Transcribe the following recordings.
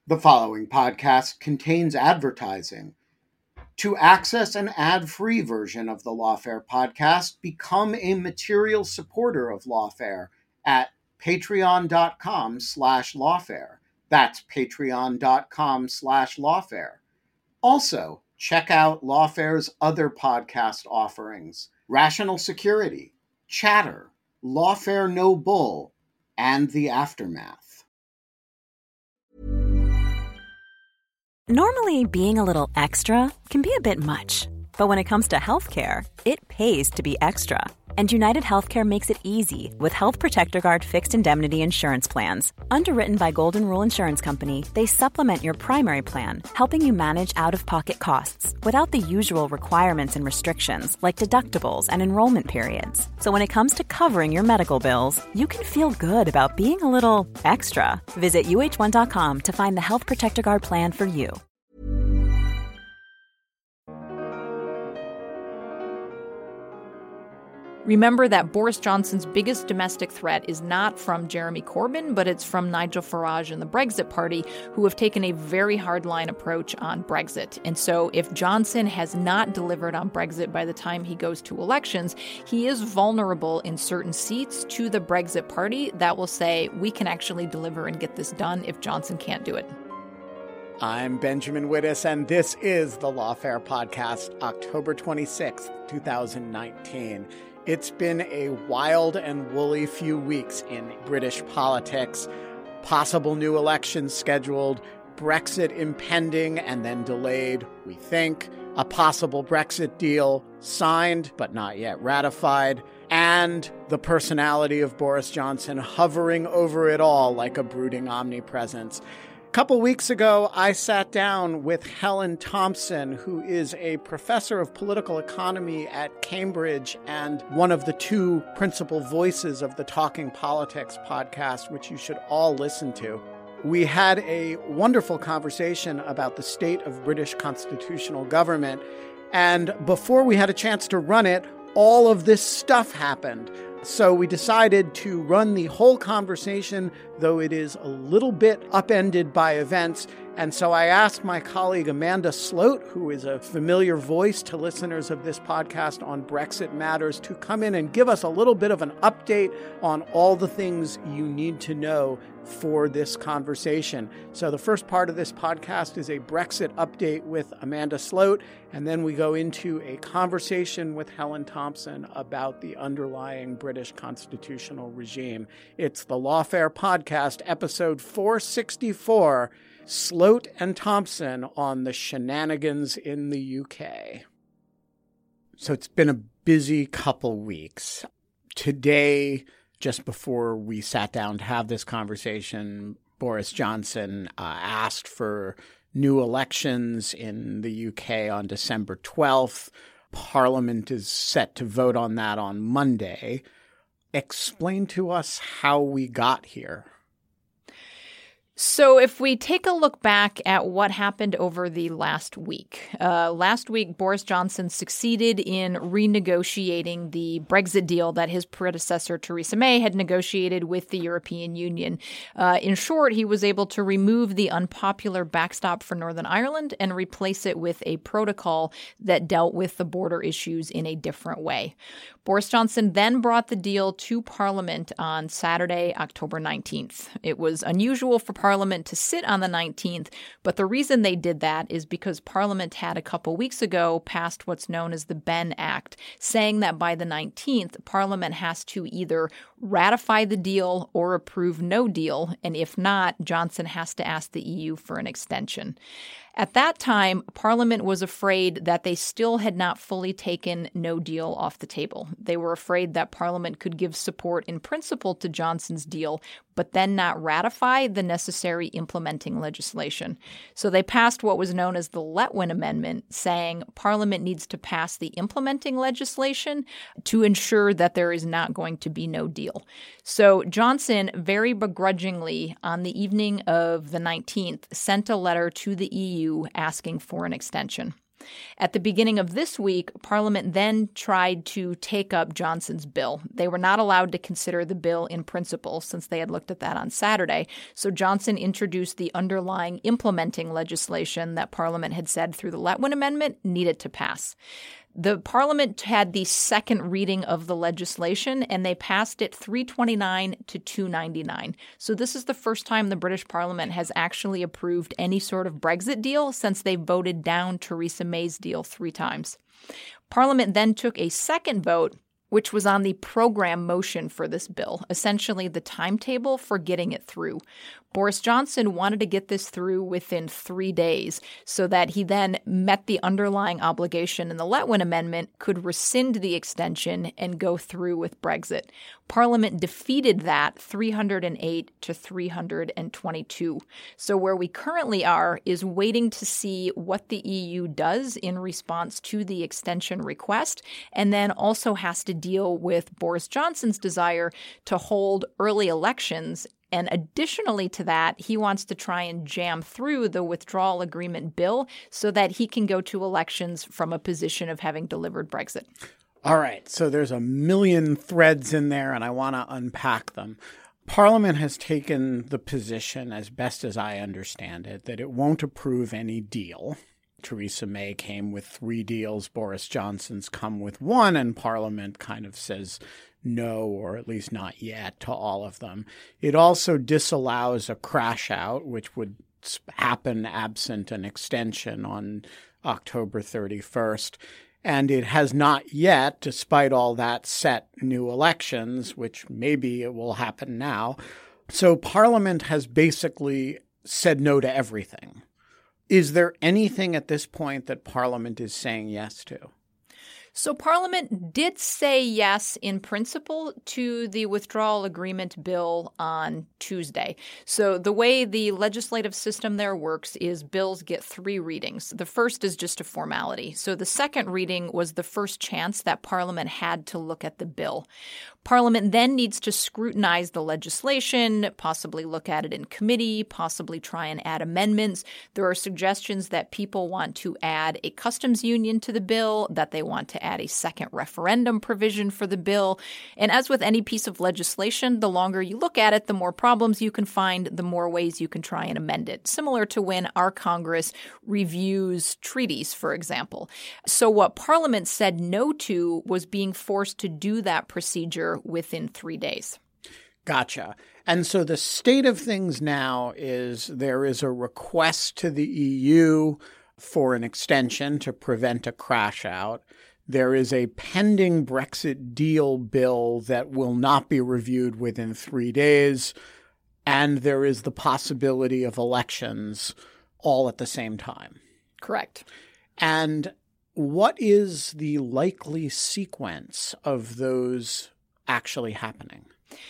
The following podcast contains advertising. To access an ad-free version of the Lawfare podcast, become a material supporter of Lawfare at patreon.com/lawfare. That's patreon.com/lawfare. Also, check out Lawfare's other podcast offerings: Rational Security, Chatter, Lawfare No Bull, and The Aftermath. Normally, being a little extra can be a bit much, but when it comes to healthcare, it pays to be extra. And United Healthcare makes it easy with Health Protector Guard fixed indemnity insurance plans. Underwritten by Golden Rule Insurance Company, they supplement your primary plan, helping you manage out-of-pocket costs without the usual requirements and restrictions like deductibles and enrollment periods. So when it comes to covering your medical bills, you can feel good about being a little extra. Visit uh1.com to find the Health Protector Guard plan for you. Remember that Boris Johnson's biggest domestic threat is not from Jeremy Corbyn, but it's from Nigel Farage and the Brexit Party, who have taken a very hardline approach on Brexit. And so if Johnson has not delivered on Brexit by the time he goes to elections, he is vulnerable in certain seats to the Brexit Party that will say, we can actually deliver and get this done if Johnson can't do it. I'm Benjamin Wittes, and this is the Lawfare Podcast, October 26th, 2019. It's been a wild and woolly few weeks in British politics. Possible new elections scheduled, Brexit impending and then delayed, we think, a possible Brexit deal signed but not yet ratified, and the personality of Boris Johnson hovering over it all like a brooding omnipresence. A couple weeks ago, I sat down with Helen Thompson, who is a professor of political economy at Cambridge and one of the two principal voices of the Talking Politics podcast, which you should all listen to. We had a wonderful conversation about the state of British constitutional government, and before we had a chance to run it, all of this stuff happened. So we decided to run the whole conversation, though it is a little bit upended by events. And so I asked my colleague Amanda Sloat, who is a familiar voice to listeners of this podcast on Brexit matters, to come in and give us a little bit of an update on all the things you need to know for this conversation. So the first part of this podcast is a Brexit update with Amanda Sloat, and then we go into a conversation with Helen Thompson about the underlying British constitutional regime. It's the Lawfare Podcast, episode 464, Sloat and Thompson on the shenanigans in the UK. So it's been a busy couple weeks. Today, just before we sat down to have this conversation, Boris Johnson asked for new elections in the UK on December 12th. Parliament is set to vote on that on Monday. Explain to us how we got here. So if we take a look back at what happened over the last week, Boris Johnson succeeded in renegotiating the Brexit deal that his predecessor, Theresa May, had negotiated with the European Union. In short, he was able to remove the unpopular backstop for Northern Ireland and replace it with a protocol that dealt with the border issues in a different way. Boris Johnson then brought the deal to Parliament on Saturday, October 19th. It was unusual for Parliament to sit on the 19th, but the reason they did that is because Parliament had a couple weeks ago passed what's known as the Benn Act, saying that by the 19th, Parliament has to either ratify the deal or approve no deal, and if not, Johnson has to ask the EU for an extension. At that time, Parliament was afraid that they still had not fully taken no deal off the table. They were afraid that Parliament could give support in principle to Johnson's deal, but then not ratify the necessary implementing legislation. So they passed what was known as the Letwin Amendment, saying Parliament needs to pass the implementing legislation to ensure that there is not going to be no deal. So Johnson, very begrudgingly, on the evening of the 19th, sent a letter to the EU asking for an extension. At the beginning of this week, Parliament then tried to take up Johnson's bill. They were not allowed to consider the bill in principle since they had looked at that on Saturday. So Johnson introduced the underlying implementing legislation that Parliament had said through the Letwin Amendment needed to pass. The Parliament had the second reading of the legislation, and they passed it 329 to 299. So this is the first time the British Parliament has actually approved any sort of Brexit deal since they voted down Theresa May's deal 3 times. Parliament then took a second vote, which was on the program motion for this bill, essentially the timetable for getting it through. Boris Johnson wanted to get this through within 3 days so that he then met the underlying obligation in the Letwin Amendment, could rescind the extension, and go through with Brexit. Parliament defeated that 308 to 322. So where we currently are is waiting to see what the EU does in response to the extension request, and then also has to deal with Boris Johnson's desire to hold early elections. And additionally to that, he wants to try and jam through the withdrawal agreement bill so that he can go to elections from a position of having delivered Brexit. All right. So there's a million threads in there, and I want to unpack them. Parliament has taken the position, as best as I understand it, that it won't approve any deal. Theresa May came with 3 deals. Boris Johnson's come with 1, and Parliament kind of says no, or at least not yet, to all of them. It also disallows a crash out, which would happen absent an extension on October 31st. And it has not yet, despite all that, set new elections, which maybe it will happen now. So Parliament has basically said no to everything. Is there anything at this point that Parliament is saying yes to? So Parliament did say yes in principle to the withdrawal agreement bill on Tuesday. So the way the legislative system there works is bills get 3 readings. The first is just a formality. So the second reading was the first chance that Parliament had to look at the bill. Parliament then needs to scrutinize the legislation, possibly look at it in committee, possibly try and add amendments. There are suggestions that people want to add a customs union to the bill, that they want to add a second referendum provision for the bill. And as with any piece of legislation, the longer you look at it, the more problems you can find, the more ways you can try and amend it. Similar to when our Congress reviews treaties, for example. So what Parliament said no to was being forced to do that procedure within 3 days. Gotcha. And so the state of things now is there is a request to the EU for an extension to prevent a crash out. There is a pending Brexit deal bill that will not be reviewed within 3 days. And there is the possibility of elections all at the same time. Correct. And what is the likely sequence of those actually happening?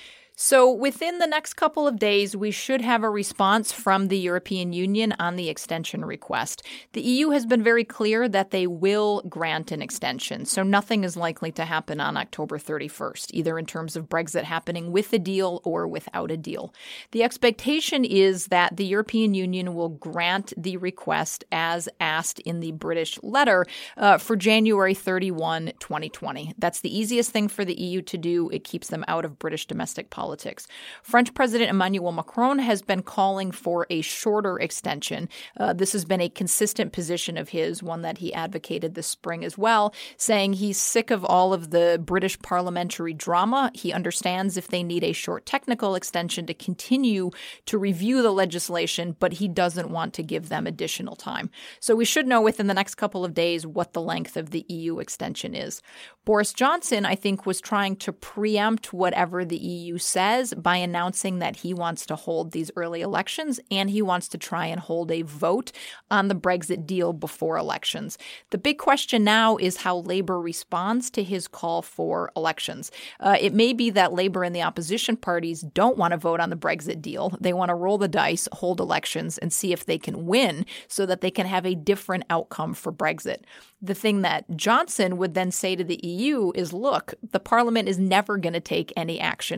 So within the next couple of days, we should have a response from the European Union on the extension request. The EU has been very clear that they will grant an extension, so nothing is likely to happen on October 31st, either in terms of Brexit happening with a deal or without a deal. The expectation is that the European Union will grant the request as asked in the British letter for January 31, 2020. That's the easiest thing for the EU to do. It keeps them out of British domestic politics. French President Emmanuel Macron has been calling for a shorter extension. This has been a consistent position of his, one that he advocated this spring as well, saying he's sick of all of the British parliamentary drama. He understands if they need a short technical extension to continue to review the legislation, but he doesn't want to give them additional time. So we should know within the next couple of days what the length of the EU extension is. Boris Johnson, I think, was trying to preempt whatever the EU says by announcing that he wants to hold these early elections and he wants to try and hold a vote on the Brexit deal before elections. The big question now is how Labour responds to his call for elections. It may be that Labour and the opposition parties don't want to vote on the Brexit deal. They want to roll the dice, hold elections, and see if they can win so that they can have a different outcome for Brexit. The thing that Johnson would then say to the EU is, look, the Parliament is never going to take any action on this.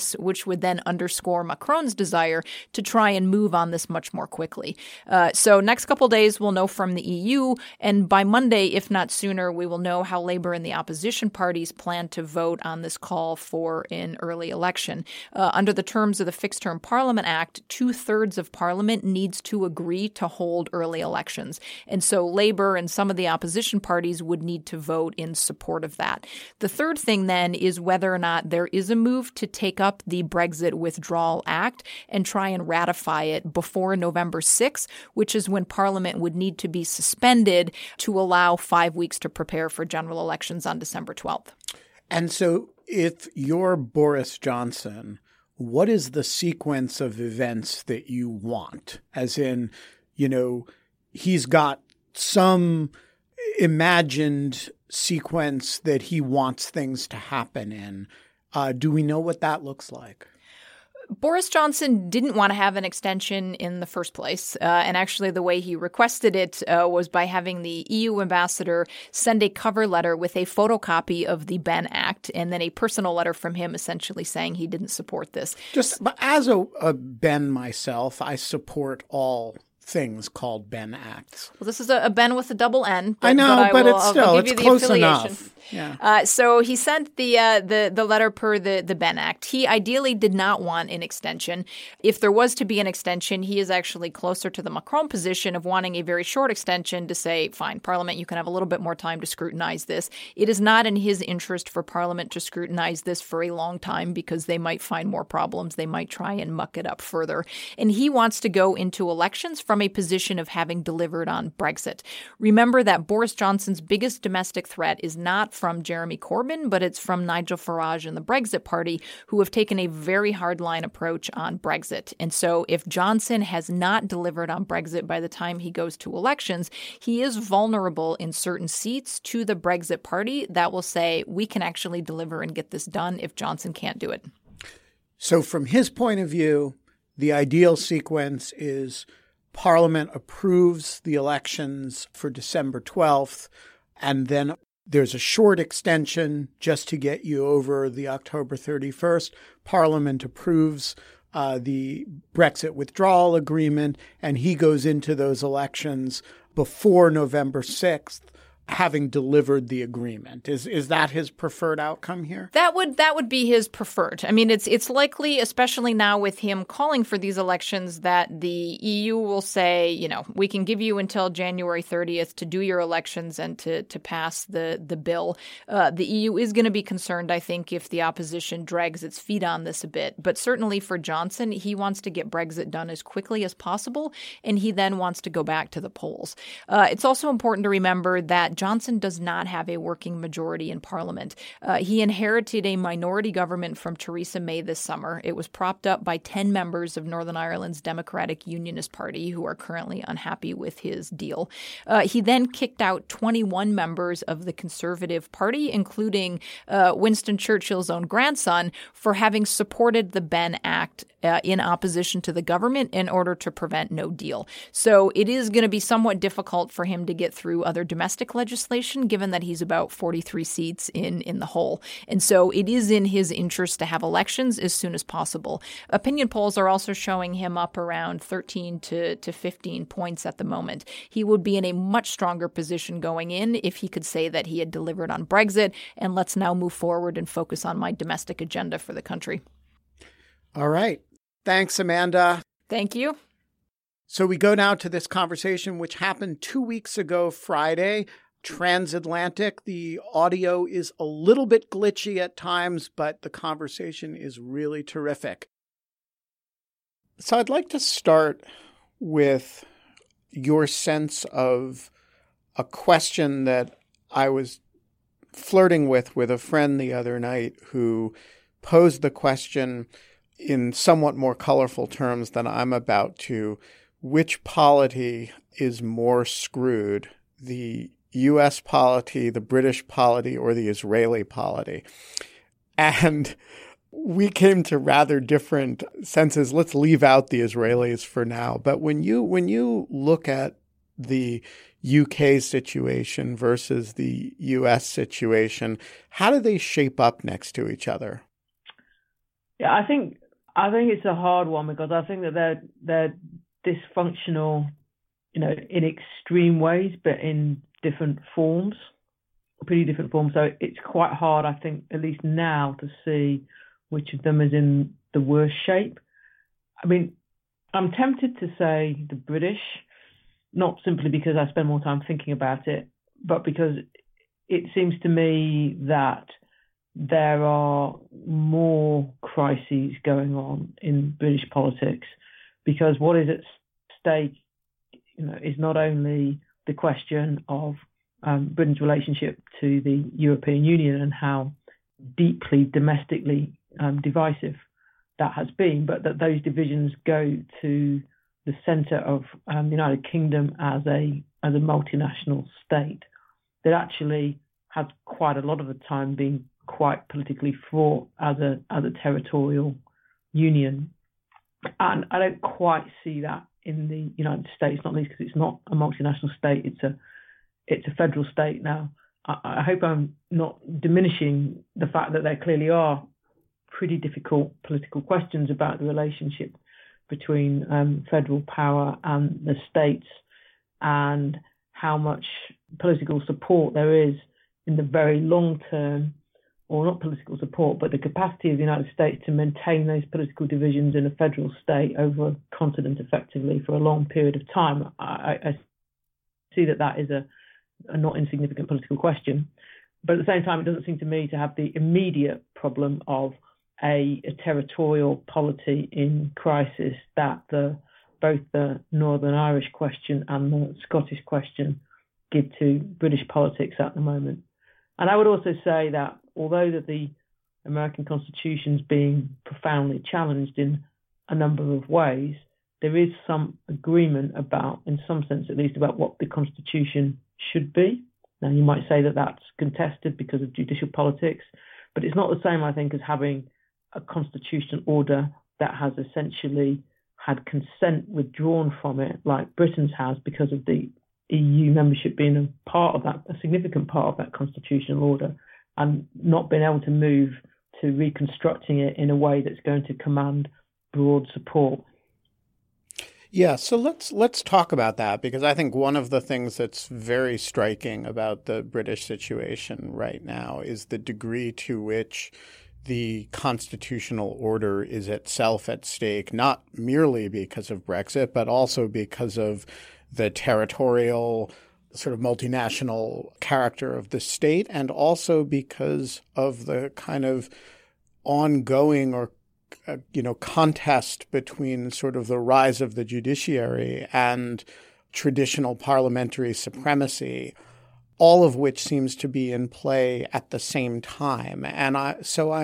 this, which would then underscore Macron's desire to try and move on this much more quickly. So next couple days, we'll know from the EU. And by Monday, if not sooner, we will know how Labour and the opposition parties plan to vote on this call for an early election. Under the terms of the Fixed Term Parliament Act, 2/3 of Parliament needs to agree to hold early elections. And so Labour and some of the opposition parties would need to vote in support of that. The third thing then is whether or not there is a move to take up the Brexit Withdrawal Act and try and ratify it before November 6th, which is when Parliament would need to be suspended to allow 5 weeks to prepare for general elections on December 12th. And so if you're Boris Johnson, what is the sequence of events that you want? As in, he's got some imagined sequence that he wants things to happen in. Do we know what that looks like? Boris Johnson didn't want to have an extension in the first place. And actually, the way he requested it was by having the EU ambassador send a cover letter with a photocopy of the Benn Act and then a personal letter from him essentially saying he didn't support this. Just as a Benn myself, I support all things called Benn Acts. Well, this is a Benn with a double N. I know, but it's close enough. Yeah. So he sent the letter per the Benn Act. He ideally did not want an extension. If there was to be an extension, he is actually closer to the Macron position of wanting a very short extension to say, fine, Parliament, you can have a little bit more time to scrutinize this. It is not in his interest for Parliament to scrutinize this for a long time because they might find more problems. They might try and muck it up further. And he wants to go into elections from a position of having delivered on Brexit. Remember that Boris Johnson's biggest domestic threat is not from Jeremy Corbyn, but it's from Nigel Farage and the Brexit Party, who have taken a very hardline approach on Brexit. And so if Johnson has not delivered on Brexit by the time he goes to elections, he is vulnerable in certain seats to the Brexit Party that will say, we can actually deliver and get this done if Johnson can't do it. So from his point of view, the ideal sequence is Parliament approves the elections for December 12th, and then there's a short extension just to get you over the October 31st. Parliament approves the Brexit withdrawal agreement, and he goes into those elections before November 6th, having delivered the agreement. Is that his preferred outcome here? That would be his preferred. I mean, it's likely, especially now with him calling for these elections, that the EU will say, we can give you until January 30th to do your elections and to pass the bill. The EU is going to be concerned, I think, if the opposition drags its feet on this a bit. But certainly for Johnson, he wants to get Brexit done as quickly as possible, and he then wants to go back to the polls. It's also important to remember that Johnson does not have a working majority in Parliament. He inherited a minority government from Theresa May this summer. It was propped up by 10 members of Northern Ireland's Democratic Unionist Party who are currently unhappy with his deal. He then kicked out 21 members of the Conservative Party, including Winston Churchill's own grandson, for having supported the Benn Act in opposition to the government in order to prevent no deal. So it is going to be somewhat difficult for him to get through other domestic legislation, given that he's about 43 seats in the whole. And so it is in his interest to have elections as soon as possible. Opinion polls are also showing him up around 13 to 15 points at the moment. He would be in a much stronger position going in if he could say that he had delivered on Brexit and let's now move forward and focus on my domestic agenda for the country. All right. Thanks, Amanda. Thank you. So we go now to this conversation, which happened 2 weeks ago, Friday, transatlantic. The audio is a little bit glitchy at times, but the conversation is really terrific. So I'd like to start with your sense of a question that I was flirting with a friend the other night who posed the question in somewhat more colorful terms than I'm about to. Which polity is more screwed, the U.S. polity, the British polity, or the Israeli polity? And we came to rather different senses. Let's leave out the Israelis for now. But when you look at the UK situation versus the U.S. situation, how do they shape up next to each other? Yeah, I think it's a hard one because I think that they're dysfunctional, in extreme ways, but in different forms, pretty different forms. So it's quite hard, I think, at least now, to see which of them is in the worst shape. I mean, I'm tempted to say the British, not simply because I spend more time thinking about it, but because it seems to me that there are more crises going on in British politics, because what is at stake, is not only the question of Britain's relationship to the European Union and how deeply domestically divisive that has been, but that those divisions go to the centre of the United Kingdom as a multinational state that actually has quite a lot of the time been quite politically fraught as a territorial union. And I don't quite see that in the United States, not least because it's not a multinational state, it's a federal state now. I hope I'm not diminishing the fact that there clearly are pretty difficult political questions about the relationship between federal power and the states, and how much political support there is in the very long term, or not political support, but the capacity of the United States to maintain those political divisions in a federal state over a continent effectively for a long period of time. I see that is a not insignificant political question. But at the same time, it doesn't seem to me to have the immediate problem of a territorial polity in crisis that both the Northern Irish question and the Scottish question give to British politics at the moment. And I would also say that although that the American Constitution is being profoundly challenged in a number of ways, there is some agreement about, in some sense at least, about what the Constitution should be. Now, you might say that that's contested because of judicial politics, but it's not the same, I think, as having a constitutional order that has essentially had consent withdrawn from it, like Britain's has, because of the EU membership being a significant part of that constitutional order, and not being able to move to reconstructing it in a way that's going to command broad support. Yeah, so let's talk about that, because I think one of the things that's very striking about the British situation right now is the degree to which the constitutional order is itself at stake, not merely because of Brexit, but also because of the territorial sort of multinational character of the state, and also because of the kind of ongoing or contest between sort of the rise of the judiciary and traditional parliamentary supremacy, all of which seems to be in play at the same time. And I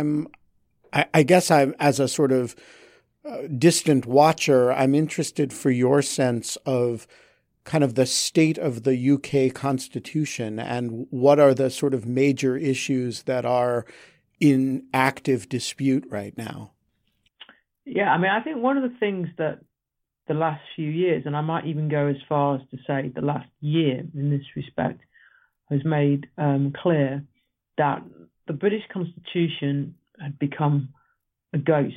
guess I'm, as a sort of distant watcher, I'm interested for your sense of kind of the state of the UK Constitution and what are the sort of major issues that are in active dispute right now. Yeah, I mean, I think one of the things that the last few years, and I might even go as far as to say the last year in this respect, has made clear that the British Constitution had become a ghost.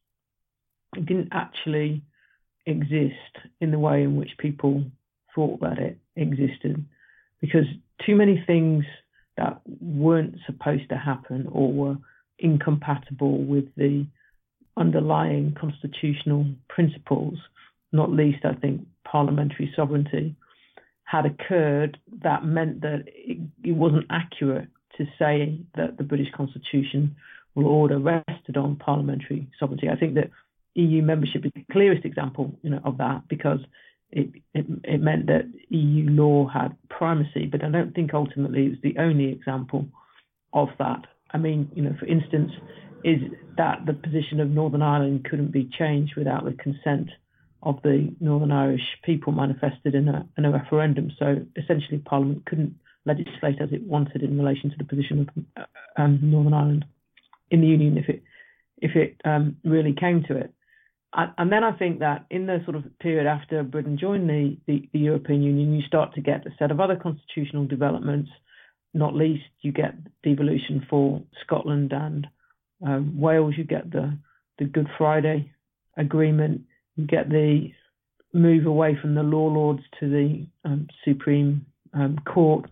It didn't actually exist in the way in which people thought that it existed, because too many things that weren't supposed to happen or were incompatible with the underlying constitutional principles, not least, I think, parliamentary sovereignty, had occurred that meant that it wasn't accurate to say that the British Constitution or order rested on parliamentary sovereignty. I think that EU membership is the clearest example, of that, because it meant that EU law had primacy, but I don't think ultimately it was the only example of that. I mean, for instance, is that the position of Northern Ireland couldn't be changed without the consent of the Northern Irish people manifested in a referendum. So essentially, Parliament couldn't legislate as it wanted in relation to the position of Northern Ireland in the Union if it really came to it. And then I think that in the sort of period after Britain joined the European Union, you start to get a set of other constitutional developments. Not least, you get devolution for Scotland and Wales. You get the the Good Friday Agreement. You get the move away from the law lords to the Supreme Court.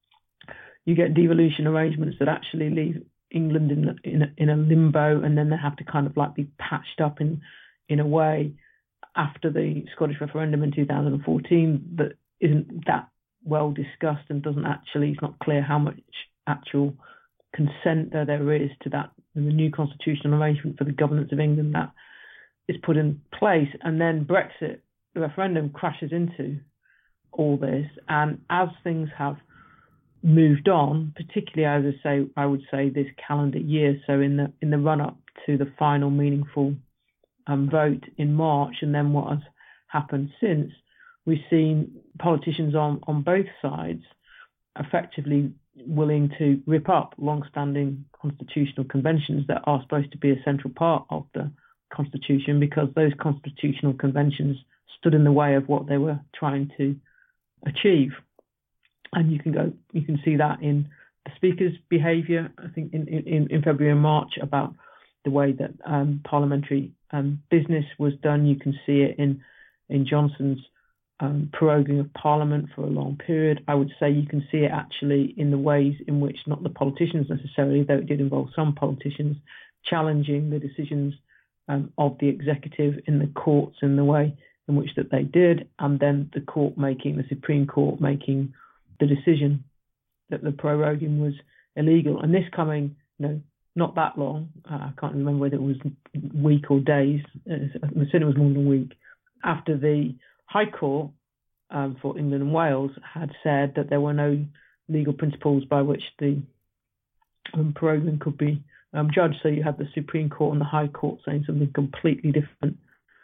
You get devolution arrangements that actually leave England in a limbo, and then they have to kind of like be patched up in a way after the Scottish referendum in 2014 that isn't that well discussed and it's not clear how much actual consent there is to that, the new constitutional arrangement for the governance of England that is put in place. And then Brexit, the referendum, crashes into all this. And as things have moved on, particularly, I would say this calendar year, so in the run up to the final meaningful vote in March, and then what has happened since, we've seen politicians on both sides effectively willing to rip up long-standing constitutional conventions that are supposed to be a central part of the Constitution, because those constitutional conventions stood in the way of what they were trying to achieve. And you can see that in the Speaker's behaviour, I think, in February and March, about the way that parliamentary business was done. You can see it in Johnson's proroguing of Parliament for a long period. I would say you can see it actually in the ways in which, not the politicians necessarily, though it did involve some politicians, challenging the decisions of the executive in the courts in the way in which that they did, and then the Supreme Court making the decision that the proroguing was illegal. And this coming, not that long, I can't remember whether it was a week or days, I said it was more than a week, after the High Court for England and Wales had said that there were no legal principles by which the proroguing could be judged. So you had the Supreme Court and the High Court saying something completely different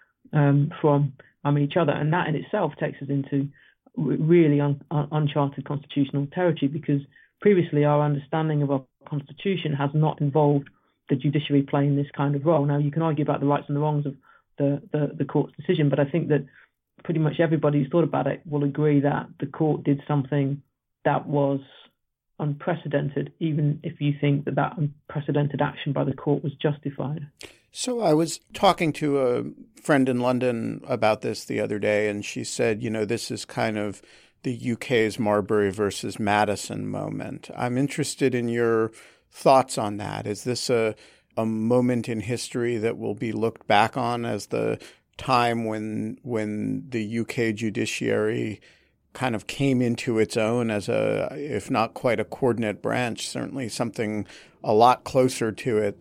from each other. And that in itself takes us into really uncharted constitutional territory, because previously our understanding of our Constitution has not involved the judiciary playing this kind of role. Now, you can argue about the rights and the wrongs of the court's decision, but I think that pretty much everybody who's thought about it will agree that the court did something that was unprecedented, even if you think that unprecedented action by the court was justified. So I was talking to a friend in London about this the other day, and she said, this is kind of the UK's Marbury versus Madison moment. I'm interested in your thoughts on that. Is this a moment in history that will be looked back on as the time when the UK judiciary kind of came into its own as if not quite a coordinate branch, certainly something a lot closer to it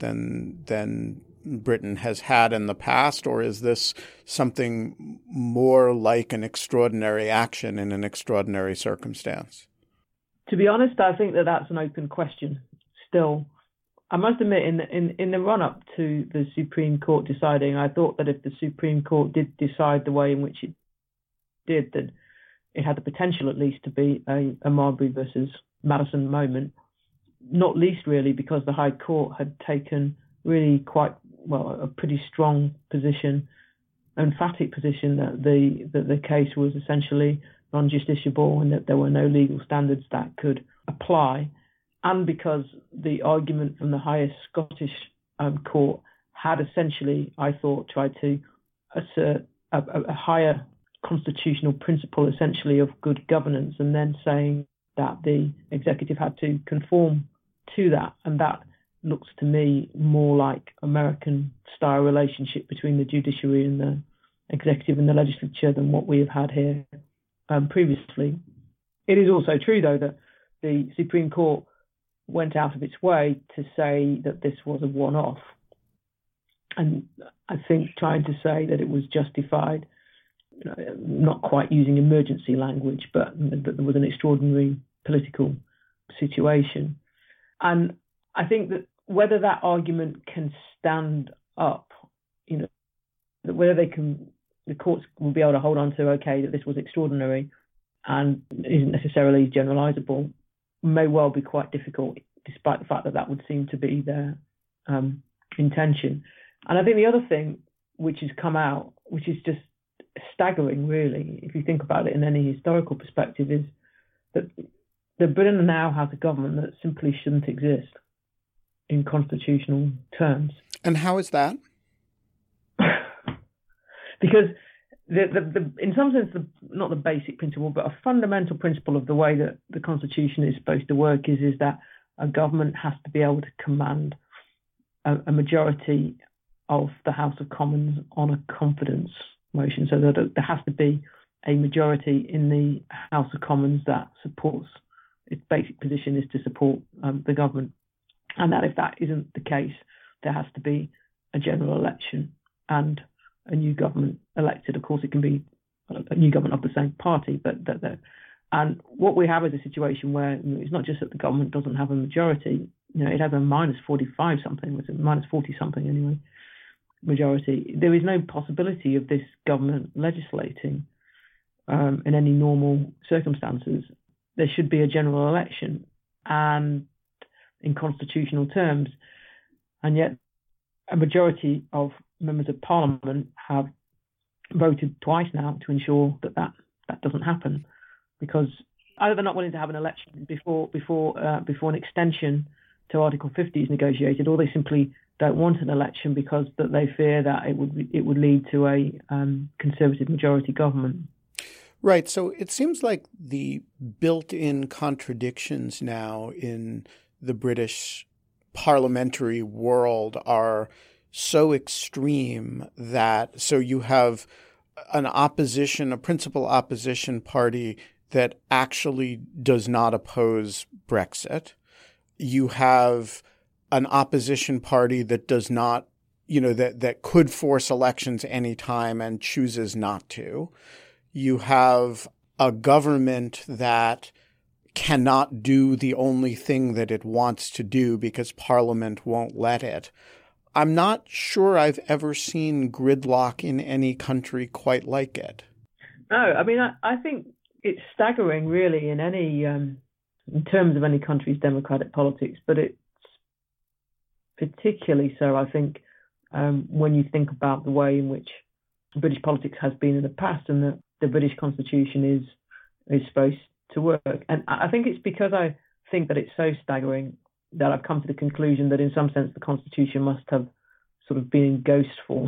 than Britain has had in the past? Or is this something more like an extraordinary action in an extraordinary circumstance? To be honest, I think that's an open question still. I must admit, in the run-up to the Supreme Court deciding, I thought that if the Supreme Court did decide the way in which it did, that it had the potential at least to be a Marbury versus Madison moment, not least really because the High Court had taken really quite, a pretty strong position, emphatic position that the case was essentially non-justiciable and that there were no legal standards that could apply. And because the argument from the highest Scottish court had essentially, I thought, tried to assert a higher constitutional principle, essentially, of good governance, and then saying that the executive had to conform to that. And that looks to me more like American-style relationship between the judiciary and the executive and the legislature than what we have had here previously. It is also true, though, that the Supreme Court went out of its way to say that this was a one-off. And I think trying to say that it was justified, not quite using emergency language, but that there was an extraordinary political situation. And I think that whether that argument can stand up, whether the courts will be able to hold on to, that this was extraordinary and isn't necessarily generalizable, may well be quite difficult, despite the fact that would seem to be their intention. And I think the other thing which has come out, which is just staggering, really, if you think about it in any historical perspective, is that Britain now has a government that simply shouldn't exist in constitutional terms. And how is that? because in some sense, not the basic principle, but a fundamental principle of the way that the Constitution is supposed to work is that a government has to be able to command a majority of the House of Commons on a confidence motion, so that there has to be a majority in the House of Commons that supports its basic position is to support the government, and that if that isn't the case, there has to be a general election and a new government elected. Of course, it can be a new government of the same party, and what we have is a situation where it's not just that the government doesn't have a majority. It has a minus 45 something, was it minus 40 something anyway, majority. There is no possibility of this government legislating in any normal circumstances. There should be a general election, and in constitutional terms, and yet a majority of members of Parliament have voted twice now to ensure that doesn't happen, because either they're not willing to have an election before an extension to Article 50 is negotiated, or they simply don't want an election because that they fear that it would lead to a Conservative majority government. Right. So it seems like the built-in contradictions now in the British parliamentary world are so extreme that you have a principal opposition party that actually does not oppose Brexit. You have an opposition party that does not, that could force elections anytime and chooses not to. You have a government that cannot do the only thing that it wants to do because Parliament won't let it. I'm not sure I've ever seen gridlock in any country quite like it. No, I mean, I think it's staggering, really, in terms of any country's democratic politics, but it's particularly so, I think, when you think about the way in which British politics has been in the past, and that the British Constitution is supposed to work. And I think it's because I think that it's so staggering that I've come to the conclusion that in some sense the Constitution must have sort of been in ghost form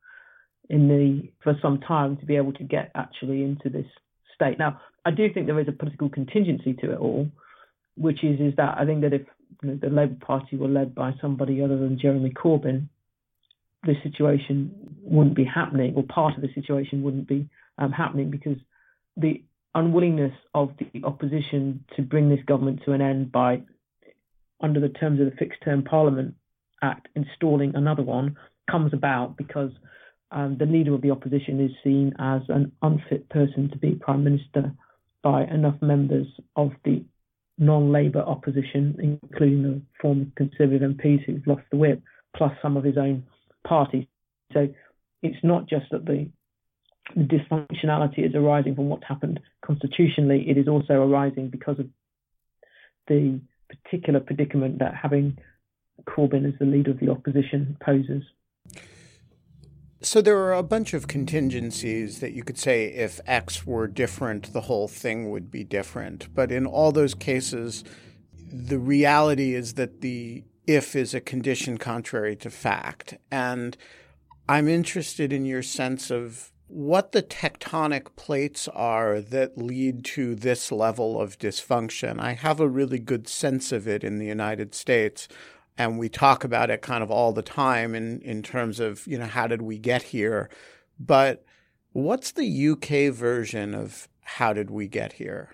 for some time to be able to get actually into this state. Now, I do think there is a political contingency to it all, which is that I think that if the Labour Party were led by somebody other than Jeremy Corbyn, this situation wouldn't be happening, or part of the situation wouldn't be happening, because the unwillingness of the opposition to bring this government to an end by, under the terms of the Fixed Term Parliament Act, installing another one, comes about because the leader of the opposition is seen as an unfit person to be Prime Minister by enough members of the non-Labour opposition, including the former Conservative MPs who've lost the whip, plus some of his own party. So it's not just that the dysfunctionality is arising from what's happened constitutionally, it is also arising because of the particular predicament that having Corbyn as the leader of the opposition poses. So there are a bunch of contingencies that you could say if X were different, the whole thing would be different. But in all those cases, the reality is that the if is a condition contrary to fact. And I'm interested in your sense of what the tectonic plates are that lead to this level of dysfunction. I have a really good sense of it in the United States, and we talk about it kind of all the time in terms of, how did we get here? But what's the UK version of how did we get here?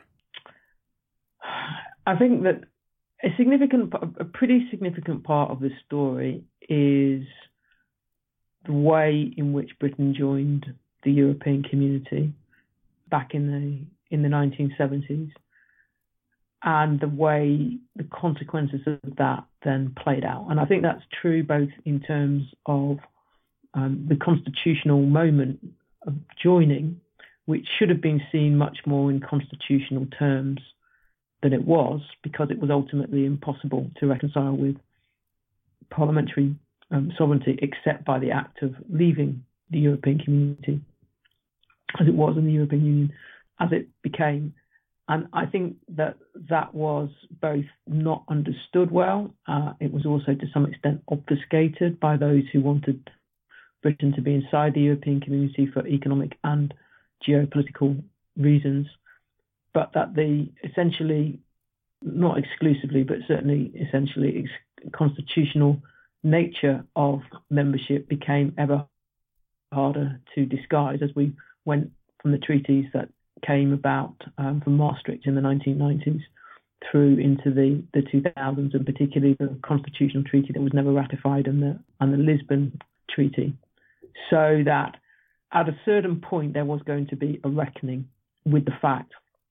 I think that a pretty significant part of the story is the way in which Britain joined the European community back in the 1970s, and the way the consequences of that then played out. And I think that's true both in terms of the constitutional moment of joining, which should have been seen much more in constitutional terms than it was, because it was ultimately impossible to reconcile with parliamentary sovereignty except by the act of leaving the European community, as it was in the European Union, as it became. And I think that was both not understood well. It was also to some extent obfuscated by those who wanted Britain to be inside the European community for economic and geopolitical reasons, but that the essentially, not exclusively, but certainly essentially constitutional nature of membership became ever harder to disguise as we went from the treaties that came about from Maastricht in the 1990s through into the 2000s, and particularly the constitutional treaty that was never ratified and the Lisbon Treaty. So that at a certain point there was going to be a reckoning with the fact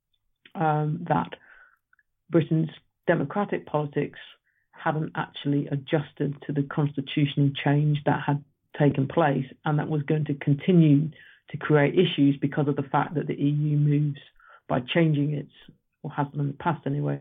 that Britain's democratic politics hadn't actually adjusted to the constitutional change that had taken place, and that was going to continue to create issues because of the fact that the EU moves by changing its, or has done in the past anyway,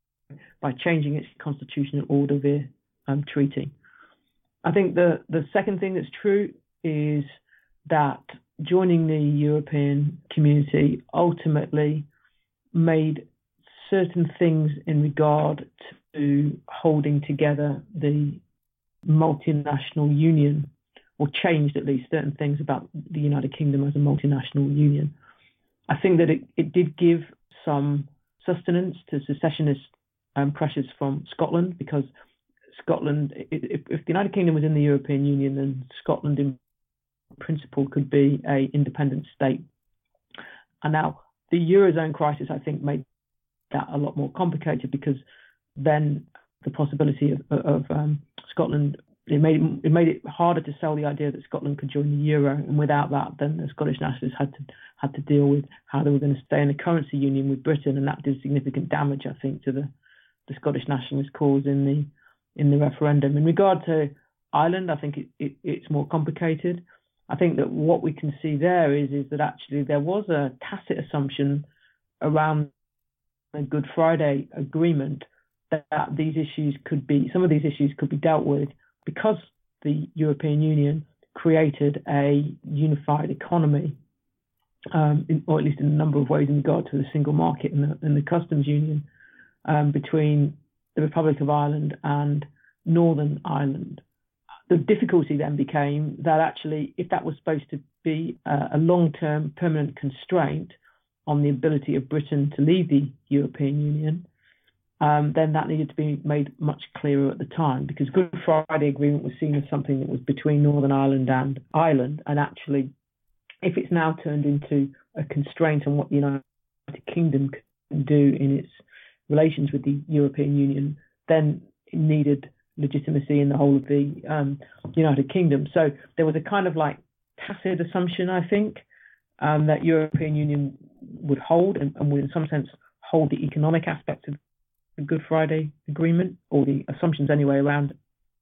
by changing its constitutional order via treaty. I think the second thing that's true is that joining the European community ultimately made certain things in regard to holding together the multinational union, or changed at least certain things about the United Kingdom as a multinational union. I think that it did give some sustenance to secessionist pressures from Scotland, because Scotland, if the United Kingdom was in the European Union, then Scotland in principle could be an independent state. And now the Eurozone crisis, I think, made that a lot more complicated, because then the possibility of Scotland, it made it harder to sell the idea that Scotland could join the euro, and without that, then the Scottish nationalists had to deal with how they were going to stay in a currency union with Britain, and that did significant damage, I think, to the Scottish nationalist cause in the referendum. In regard to Ireland, I think it's more complicated. I think that what we can see there is that actually there was a tacit assumption around the Good Friday Agreement that some of these issues could be dealt with, because the European Union created a unified economy, or at least in a number of ways in regard to the single market and the customs union between the Republic of Ireland and Northern Ireland. The difficulty then became that actually, if that was supposed to be a long-term permanent constraint on the ability of Britain to leave the European Union, then that needed to be made much clearer at the time, because Good Friday Agreement was seen as something that was between Northern Ireland and Ireland. And actually, if it's now turned into a constraint on what the United Kingdom can do in its relations with the European Union, then it needed legitimacy in the whole of the United Kingdom. So there was a kind of like tacit assumption, I think, that European Union would hold and would in some sense hold the economic aspects of the Good Friday Agreement, or the assumptions anyway around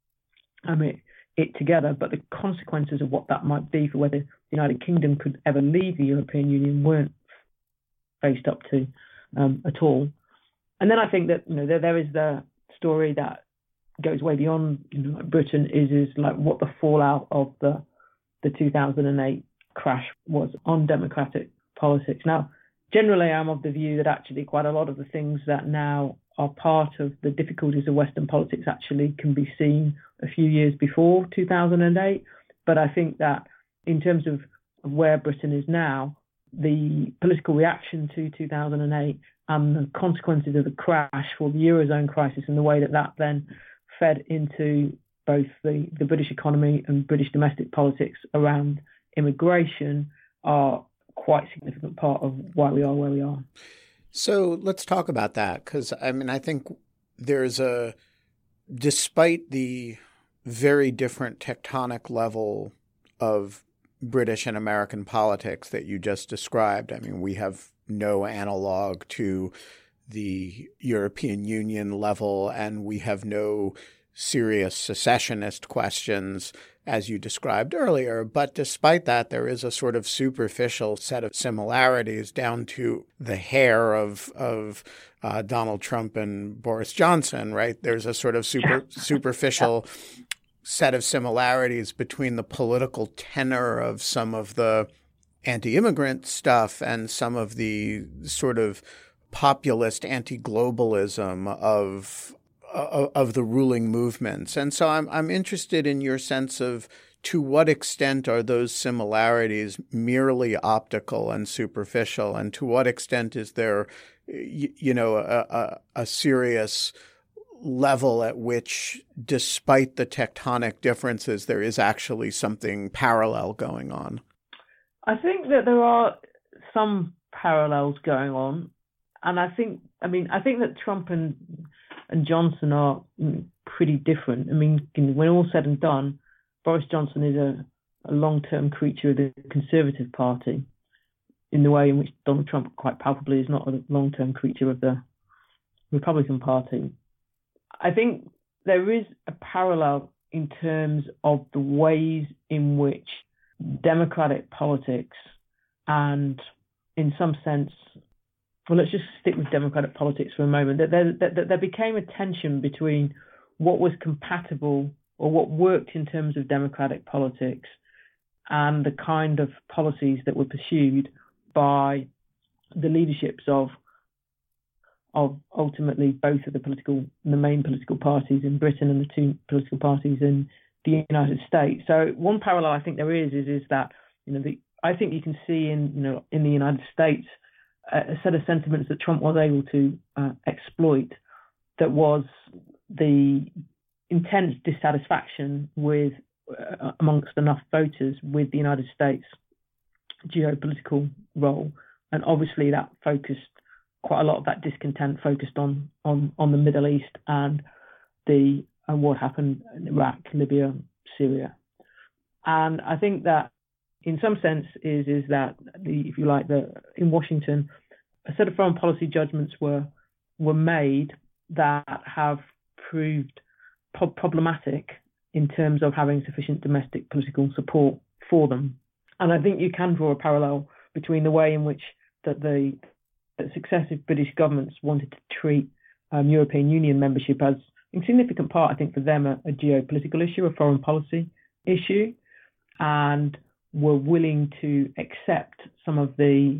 it together, but the consequences of what that might be for whether the United Kingdom could ever leave the European Union weren't faced up to at all. And then I think that there is the story that goes way beyond Britain, is like what the fallout of the 2008 crash was on democratic politics. Now, generally, I'm of the view that actually quite a lot of the things that now are part of the difficulties of Western politics actually can be seen a few years before 2008. But I think that in terms of where Britain is now, the political reaction to 2008 and the consequences of the crash for the Eurozone crisis, and the way that then fed into both the British economy and British domestic politics around immigration, are quite a significant part of why we are where we are. So let's talk about that, because I think there's despite the very different tectonic level of British and American politics that you just described, we have no analog to the European Union level, and we have no serious secessionist questions, as you described earlier. But despite that, there is a sort of superficial set of similarities down to the hair of Donald Trump and Boris Johnson, right? There's a sort of superficial set of similarities between the political tenor of some of the anti-immigrant stuff and some of the sort of populist anti-globalism of the ruling movements. And so I'm interested in your sense of to what extent are those similarities merely optical and superficial, and to what extent is there, a serious level at which, despite the tectonic differences, there is actually something parallel going on? I think that there are some parallels going on, and I think that Trump and Johnson are pretty different. I mean, when all said and done, Boris Johnson is a long-term creature of the Conservative Party, in the way in which Donald Trump quite palpably is not a long-term creature of the Republican Party. I think there is a parallel in terms of the ways in which democratic politics, and in some sense, well, let's just stick with democratic politics for a moment, that there became a tension between what was compatible or what worked in terms of democratic politics and the kind of policies that were pursued by the leaderships of ultimately both of the main political parties in Britain and the two political parties in the United States. So one parallel I think there is that I think you can see in the United States a set of sentiments that Trump was able to exploit, that was the intense dissatisfaction with amongst enough voters with the United States geopolitical role, and obviously that focused quite a lot of that discontent focused on the Middle East and what happened in Iraq, Libya, Syria. And I think that in some sense is that in Washington, a set of foreign policy judgments were made that have proved problematic in terms of having sufficient domestic political support for them. And I think you can draw a parallel between the way in which that the successive British governments wanted to treat European Union membership as, in significant part, I think for them, a geopolitical issue, a foreign policy issue, and were willing to accept some of the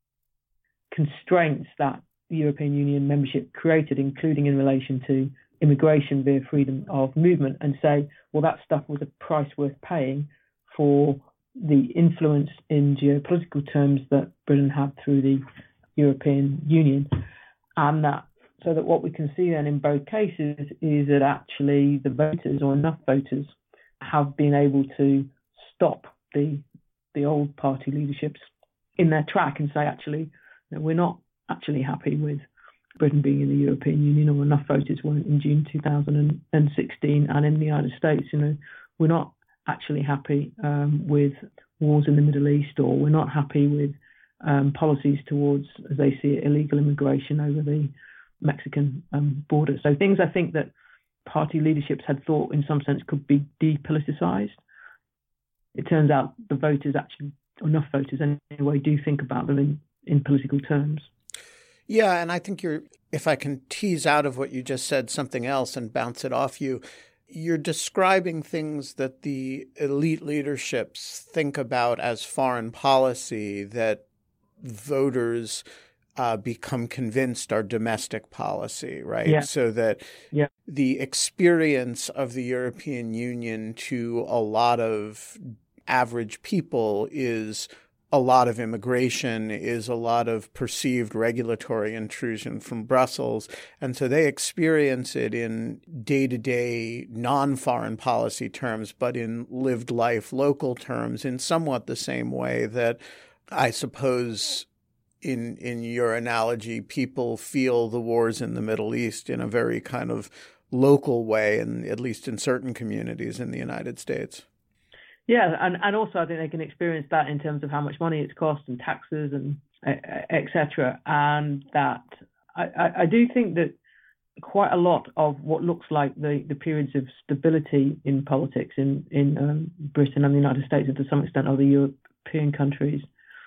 constraints that the European Union membership created, including in relation to immigration via freedom of movement, and say, well, that stuff was a price worth paying for the influence in geopolitical terms that Britain had through the European Union. And that, so that what we can see then in both cases is that actually the voters, or enough voters, have been able to stop the old party leaderships in their track and say, actually, we're not actually happy with Britain being in the European Union, or enough voters weren't in June 2016. And in the United States, we're not actually happy with wars in the Middle East, or we're not happy with policies towards, as they see it, illegal immigration over the Mexican border. So things I think that party leaderships had thought in some sense could be depoliticized. It turns out the voters actually, enough voters anyway, do think about them in political terms. Yeah, and I think if I can tease out of what you just said something else and bounce it off you, you're describing things that the elite leaderships think about as foreign policy that voters become convinced are domestic policy, right? Yeah. So that the experience of the European Union to a lot of average people is a lot of immigration, is a lot of perceived regulatory intrusion from Brussels. And so they experience it in day-to-day non-foreign policy terms, but in lived life local terms in somewhat the same way that I suppose in your analogy, people feel the wars in the Middle East in a very kind of local way, and at least in certain communities in the United States. Yeah, and also I think they can experience that in terms of how much money it's cost and taxes and et cetera. And that I do think that quite a lot of what looks like the periods of stability in politics in Britain and the United States, and to some extent other European countries,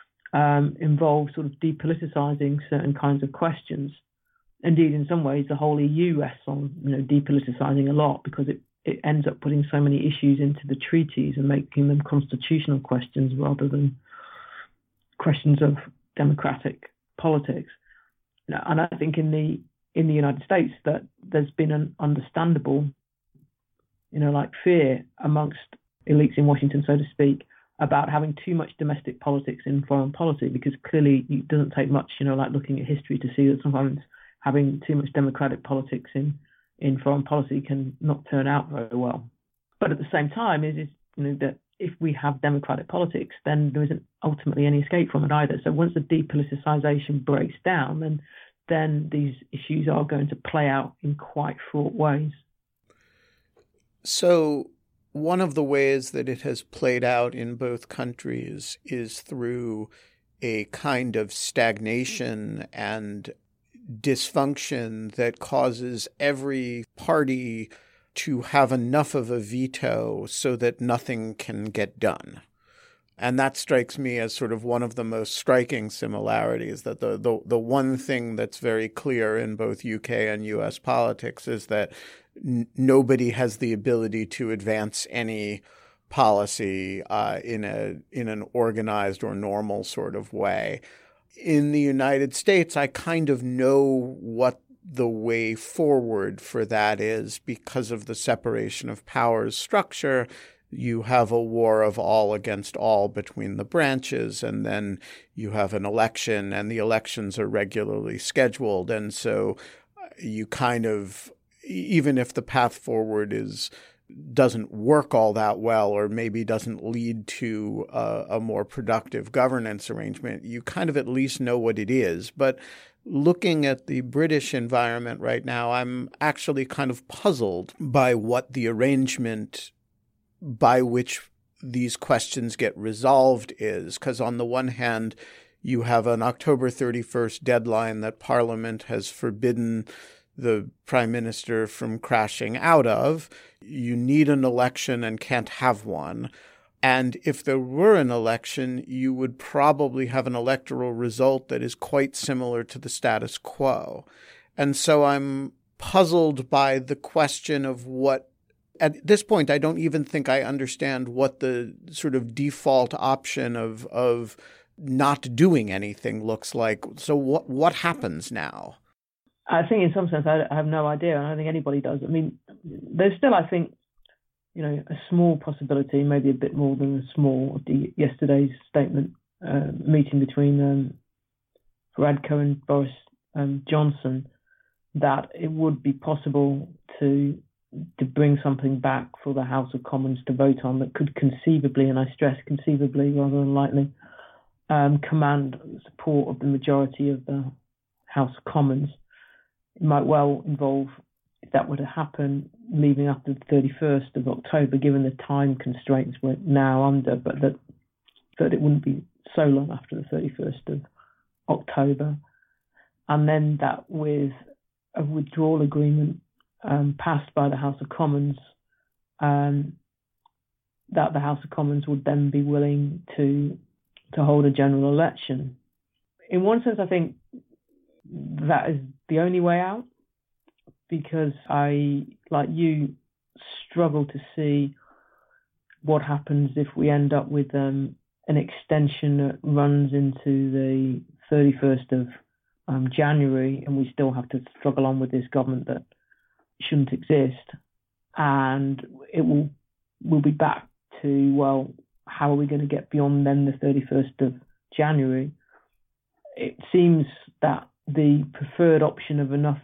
involve sort of depoliticizing certain kinds of questions. Indeed, in some ways, the whole EU rests on depoliticizing a lot, because it ends up putting so many issues into the treaties and making them constitutional questions rather than questions of democratic politics. And I think in the United States that there's been an understandable, fear amongst elites in Washington, so to speak, about having too much domestic politics in foreign policy, because clearly it doesn't take much, like looking at history to see that sometimes having too much democratic politics in foreign policy can not turn out very well. But at the same time, that if we have democratic politics, then there isn't ultimately any escape from it either. So once the depoliticization breaks down, then these issues are going to play out in quite fraught ways. So one of the ways that it has played out in both countries is through a kind of stagnation and dysfunction that causes every party to have enough of a veto so that nothing can get done. And that strikes me as sort of one of the most striking similarities, that the one thing that's very clear in both UK and US politics is that nobody has the ability to advance any policy in an organized or normal sort of way. In the United States, I kind of know what the way forward for that is because of the separation of powers structure. You have a war of all against all between the branches, and then you have an election, and the elections are regularly scheduled. And so you kind of, even if the path forward doesn't work all that well, or maybe doesn't lead to a more productive governance arrangement, you kind of at least know what it is. But looking at the British environment right now, I'm actually kind of puzzled by what the arrangement by which these questions get resolved is. Because on the one hand, you have an October 31st deadline that Parliament has forbidden the Prime Minister from crashing out of. You need an election and can't have one. And if there were an election, you would probably have an electoral result that is quite similar to the status quo. And so I'm puzzled by the question of what, at this point, I don't even think I understand what the sort of default option of not doing anything looks like. So what happens now? I think in some sense I have no idea, and I don't think anybody does. I mean, there's still, I think, a small possibility, maybe a bit more than a small, of yesterday's statement, meeting between Varadkar and Boris Johnson, that it would be possible to bring something back for the House of Commons to vote on that could conceivably, and I stress conceivably rather than lightly, command the support of the majority of the House of Commons. It might well involve, if that were to happen, leaving after the 31st of October, given the time constraints we're now under, but that it wouldn't be so long after the 31st of October. And then that with a withdrawal agreement passed by the House of Commons, that the House of Commons would then be willing to hold a general election. In one sense, I think that is the only way out, because I, like you, struggle to see what happens if we end up with an extension that runs into the 31st of January, and we still have to struggle on with this government that shouldn't exist, and we'll be back to, well, how are we going to get beyond then the 31st of January? It seems that the preferred option of enough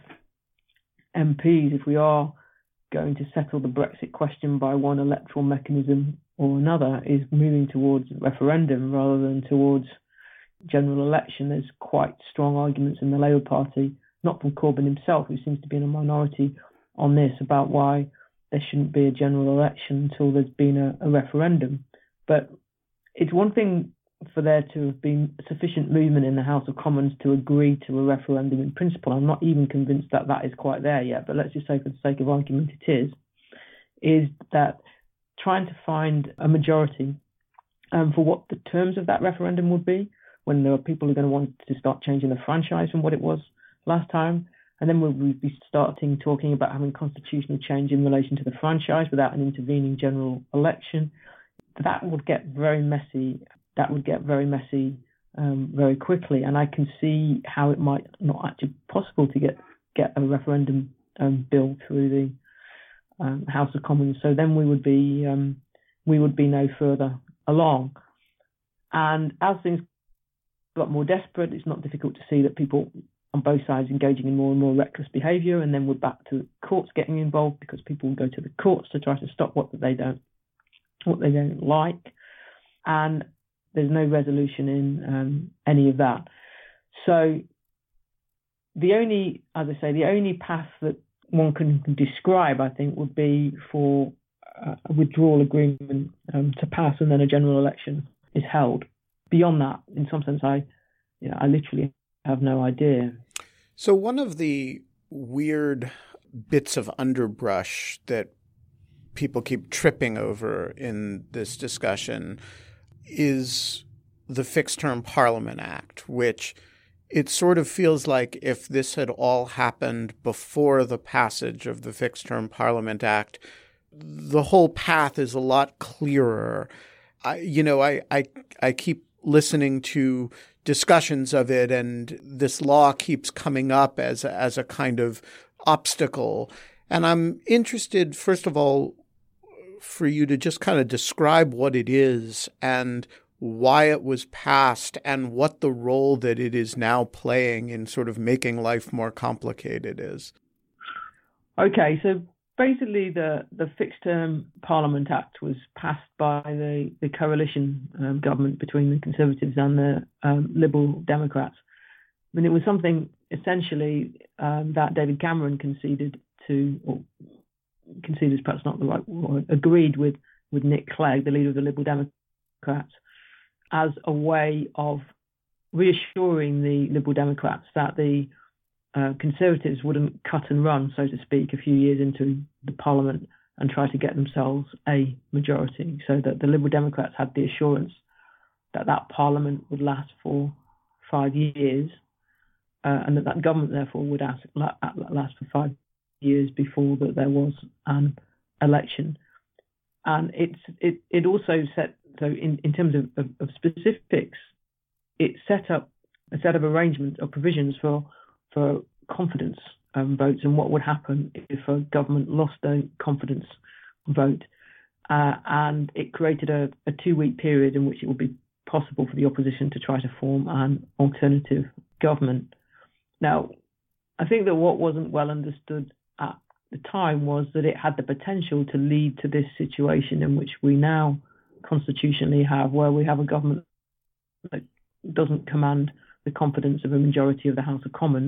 MPs, if we are going to settle the Brexit question by one electoral mechanism or another, is moving towards referendum rather than towards general election. There's quite strong arguments in the Labour Party, not from Corbyn himself, who seems to be in a minority on this, about why there shouldn't be a general election until there's been a referendum. But it's one thing for there to have been sufficient movement in the House of Commons to agree to a referendum in principle. I'm not even convinced that is quite there yet, but let's just say for the sake of argument it is that trying to find a majority for what the terms of that referendum would be, when there are people who are going to want to start changing the franchise from what it was last time, and then we'll be talking about having constitutional change in relation to the franchise without an intervening general election. That would get very messy. Very quickly, and I can see how it might not actually be possible to get a referendum bill through the House of Commons. So then we would be we would be no further along. And as things got more desperate, it's not difficult to see that people on both sides engaging in more and more reckless behaviour, and then we're back to courts getting involved because people will go to the courts to try to stop what they don't like, and there's no resolution in any of that. So the only path that one can describe, I think, would be for a withdrawal agreement to pass, and then a general election is held. Beyond that, in some sense, I literally have no idea. So one of the weird bits of underbrush that people keep tripping over in this discussion is the Fixed Term Parliament Act, which it sort of feels like if this had all happened before the passage of the Fixed Term Parliament Act, the whole path is a lot clearer. I keep listening to discussions of it, and this law keeps coming up as a kind of obstacle. And I'm interested, first of all, for you to just kind of describe what it is and why it was passed and what the role that it is now playing in sort of making life more complicated is. Okay, so basically the Fixed Term Parliament Act was passed by the coalition government between the Conservatives and the Liberal Democrats. I mean, it was something essentially that David Cameron conceded to, or conceded is perhaps not the right word, agreed with Nick Clegg, the leader of the Liberal Democrats, as a way of reassuring the Liberal Democrats that the Conservatives wouldn't cut and run, so to speak, a few years into the Parliament and try to get themselves a majority, so that the Liberal Democrats had the assurance that that Parliament would last for 5 years, and that government, therefore, would last for 5 years before that there was an election. And it also set, so in terms of specifics, it set up a set of arrangements or provisions for confidence votes and what would happen if a government lost a confidence vote. And it created a 2-week period in which it would be possible for the opposition to try to form an alternative government. Now, I think that what wasn't well understood at the time was that it had the potential to lead to this situation in which we now constitutionally have, where we have a government that doesn't command the confidence of a majority of the House of Commons,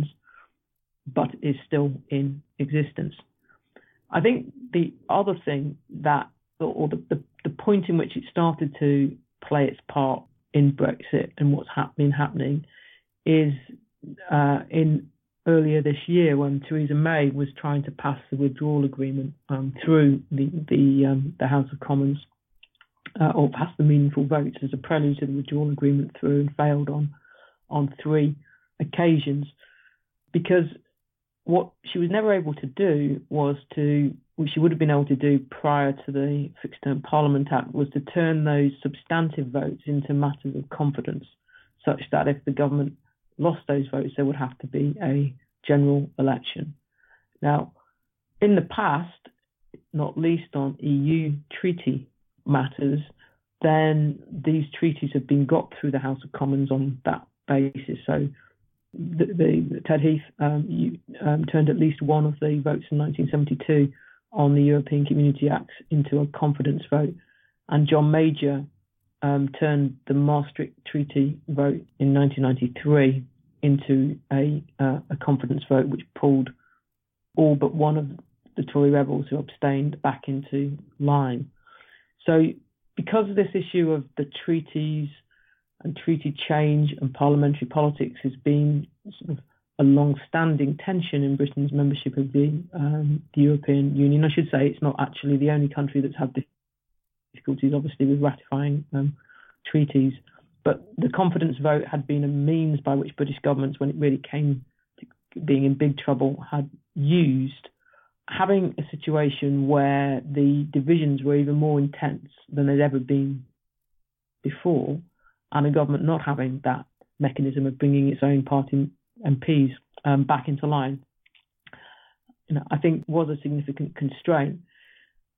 but is still in existence. I think the other thing that, or the point in which it started to play its part in Brexit and what's been happening is in earlier this year when Theresa May was trying to pass the withdrawal agreement through the House of Commons, or pass the meaningful votes as a prelude to the withdrawal agreement through, and failed on 3 occasions, because what she was never able to do was which she would have been able to do prior to the Fixed Term Parliament Act, was to turn those substantive votes into matters of confidence, such that if the government lost those votes, there would have to be a general election. Now, in the past, not least on EU treaty matters, then these treaties have been got through the House of Commons on that basis. So Ted Heath turned at least one of the votes in 1972 on the European Community Acts into a confidence vote, and John Major turned the Maastricht Treaty vote in 1993 into a confidence vote, which pulled all but one of the Tory rebels who abstained back into line. So because of this issue of the treaties and treaty change and parliamentary politics has been sort of a long-standing tension in Britain's membership of the European Union. I should say it's not actually the only country that's had difficulties, obviously, with ratifying treaties. But the confidence vote had been a means by which British governments, when it really came to being in big trouble, had used. Having a situation where the divisions were even more intense than they'd ever been before, and a government not having that mechanism of bringing its own party MPs back into line, I think was a significant constraint.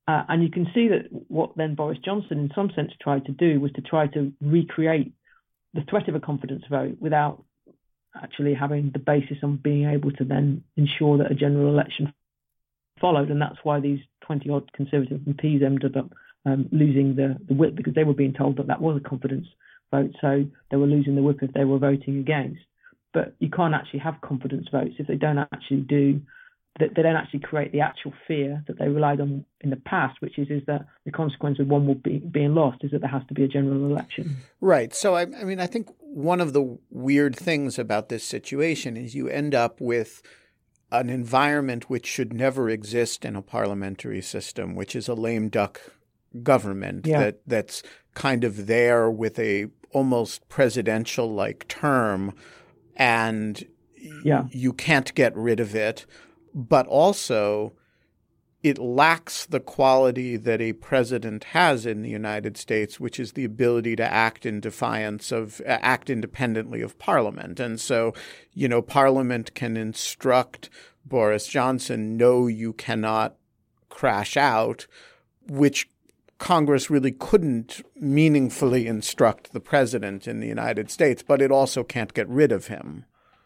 And you can see that what then Boris Johnson, in some sense, tried to do was to try to recreate the threat of a confidence vote without actually having the basis on being able to then ensure that a general election followed. And that's why these 20-odd Conservative MPs ended up losing the whip, because they were being told that that was a confidence vote. So they were losing the whip if they were voting against. But you can't actually have confidence votes if they don't actually they don't actually create the actual fear that they relied on in the past, which is that the consequence of one being lost is that there has to be a general election. Right. So, I mean, I think one of the weird things about this situation is you end up with an environment which should never exist in a parliamentary system, which is a lame duck government that's kind of there with a almost presidential-like term, and you can't get rid of it. But also, it lacks the quality that a president has in the United States, which is the ability to act independently of Parliament. And so, Parliament can instruct Boris Johnson, no, you cannot crash out, which Congress really couldn't meaningfully instruct the president in the United States, but it also can't get rid of him.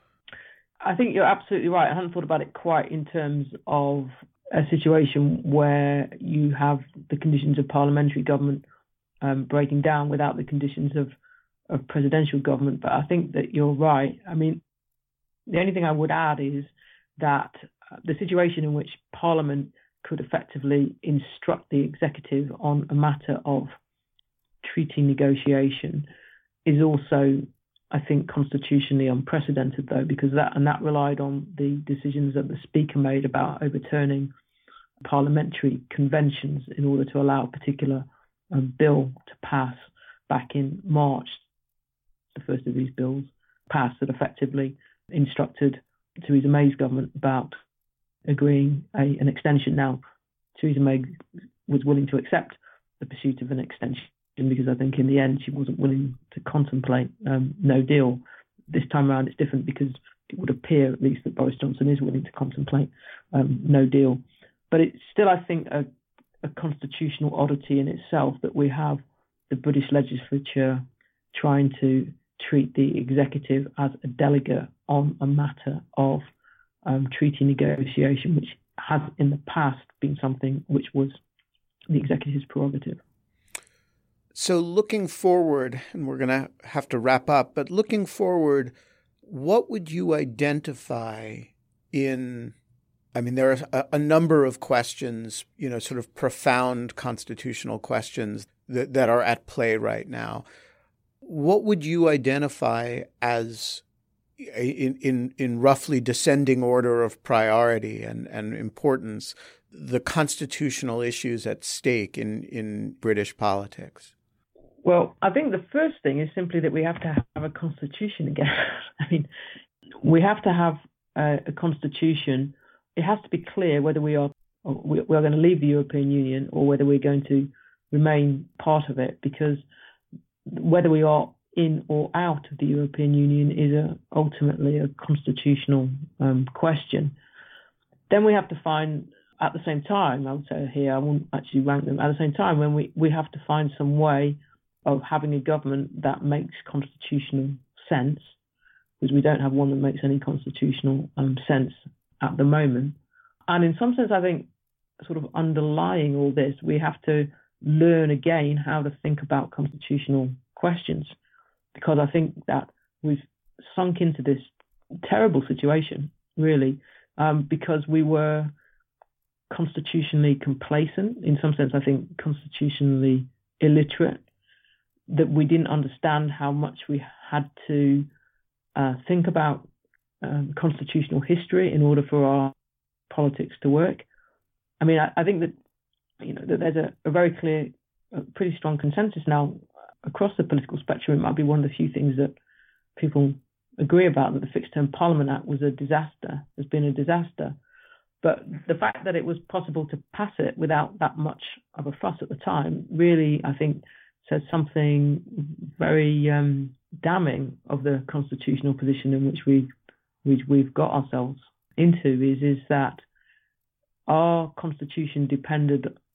I think you're absolutely right. I hadn't thought about it quite in terms of a situation where you have the conditions of parliamentary government breaking down without the conditions of presidential government. But I think that you're right. I mean, the only thing I would add is that the situation in which Parliament could effectively instruct the executive on a matter of treaty negotiation is also, I think, constitutionally unprecedented, though, because that relied on the decisions that the Speaker made about overturning parliamentary conventions in order to allow a particular bill to pass back in March. The first of these bills passed that effectively instructed Theresa May's government about agreeing an extension. Now, Theresa May was willing to accept the pursuit of an extension, because I think in the end she wasn't willing to contemplate no deal. This time around it's different, because it would appear at least that Boris Johnson is willing to contemplate no deal. But it's still, I think, a constitutional oddity in itself that we have the British legislature trying to treat the executive as a delegate on a matter of treaty negotiation, which has in the past been something which was the executive's prerogative. So looking forward, and we're going to have to wrap up, but looking forward, what would you identify there are a number of questions, sort of profound constitutional questions that are at play right now. What would you identify as, in roughly descending order of priority and importance, the constitutional issues at stake in British politics? Well, I think the first thing is simply that we have to have a constitution again. I mean, we have to have a constitution. It has to be clear whether we are going to leave the European Union or whether we're going to remain part of it, because whether we are in or out of the European Union is ultimately a constitutional question. Then we have to find, at the same time, I would say here, I won't actually rank them, at the same time, when we have to find some way of having a government that makes constitutional sense, because we don't have one that makes any constitutional sense at the moment. And in some sense, I think, sort of underlying all this, we have to learn again how to think about constitutional questions, because I think that we've sunk into this terrible situation, really, because we were constitutionally complacent, in some sense, I think constitutionally illiterate, that we didn't understand how much we had to think about constitutional history in order for our politics to work. I mean, I think that that there's a very clear, pretty strong consensus now across the political spectrum. It might be one of the few things that people agree about, that the Fixed Term Parliament Act was a disaster, has been a disaster. But the fact that it was possible to pass it without that much of a fuss at the time really, I think, says something very damning of the constitutional position in which we've got ourselves into, is that our constitution depended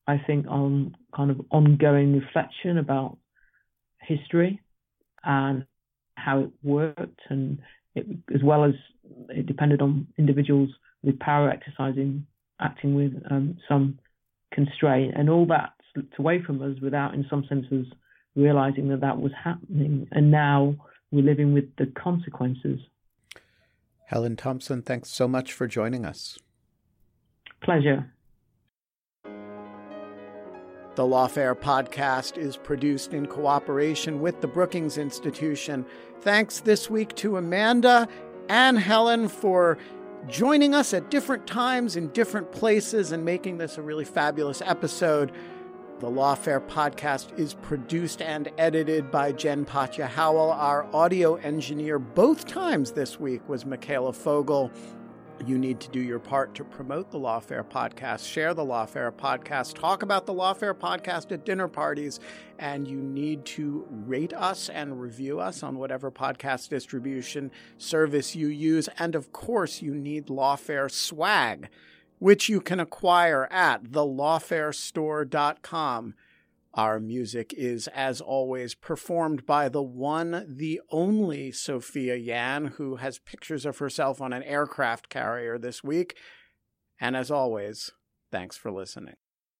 I think, on kind of ongoing reflection about history and how it worked, and as well as it depended on individuals with power acting with some constraint, and all that slipped away from us without, in some senses, realizing that was happening, and now we're living with the consequences. Helen Thompson, thanks so much for joining us. Pleasure. The Lawfare podcast is produced in cooperation with the Brookings Institution. Thanks this week to Amanda and Helen for joining us at different times in different places and making this a really fabulous episode. The Lawfare podcast is produced and edited by Jen Patja Howell. Our audio engineer both times this week was Michaela Fogel. You need to do your part to promote the Lawfare podcast, share the Lawfare podcast, talk about the Lawfare podcast at dinner parties, and you need to rate us and review us on whatever podcast distribution service you use. And of course, you need Lawfare swag, which you can acquire at thelawfarestore.com. Our music is, as always, performed by the one, the only Sophia Yan, who has pictures of herself on an aircraft carrier this week. And as always, thanks for listening.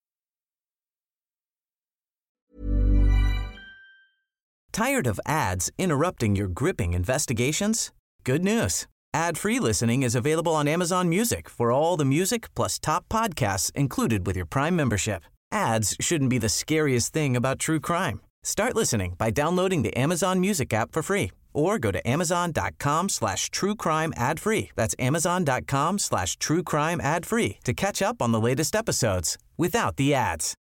Tired of ads interrupting your gripping investigations? Good news. Ad-free listening is available on Amazon Music for all the music plus top podcasts included with your Prime membership. Ads shouldn't be the scariest thing about true crime. Start listening by downloading the Amazon Music app for free or go to amazon.com/truecrime ad-free. That's amazon.com/truecrime ad-free to catch up on the latest episodes without the ads.